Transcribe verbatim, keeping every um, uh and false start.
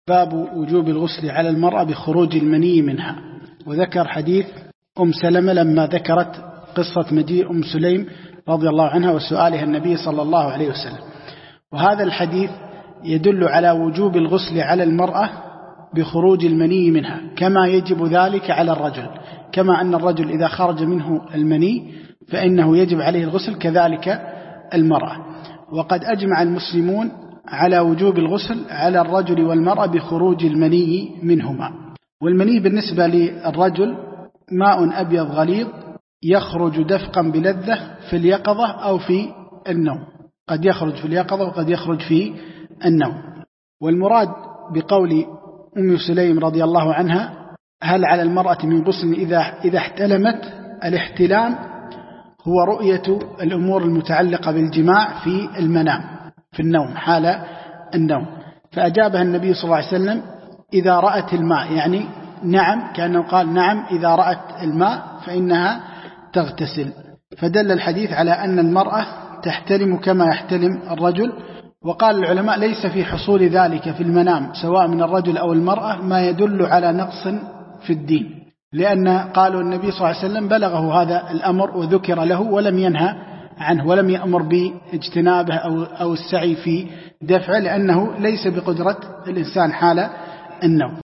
باب وجوب الغسل على المرأة بخروج المني منها. وذكر حديث أم سلمة لما ذكرت قصة مجيء أم سليم رضي الله عنها وسؤالها النبي صلى الله عليه وسلم. وهذا الحديث يدل على وجوب الغسل على المرأة بخروج المني منها، كما يجب ذلك على الرجل، كما أن الرجل إذا خرج منه المني فإنه يجب عليه الغسل، كذلك المرأة. وقد أجمع المسلمون على وجوب الغسل على الرجل والمرأة بخروج المني منهما. والمني بالنسبة للرجل ماء أبيض غليظ يخرج دفقا بلذة في اليقظة أو في النوم، قد يخرج في اليقظة وقد يخرج في النوم. والمراد بقول أم سليم رضي الله عنها هل على المرأة من غسل إذا إذا احتلمت، الاحتلام هو رؤية الأمور المتعلقة بالجماع في المنام في النوم حال النوم. فأجابها النبي صلى الله عليه وسلم إذا رأت الماء، يعني نعم، كأنه قال نعم إذا رأت الماء فإنها تغتسل. فدل الحديث على أن المرأة تحتلم كما يحتلم الرجل. وقال العلماء ليس في حصول ذلك في المنام سواء من الرجل أو المرأة ما يدل على نقص في الدين، لأن قالوا النبي صلى الله عليه وسلم بلغه هذا الأمر وذكر له ولم ينهى عنه ولم يأمر باجتنابه أو, أو السعي في دفعه، لأنه ليس بقدرة الإنسان حال النوم.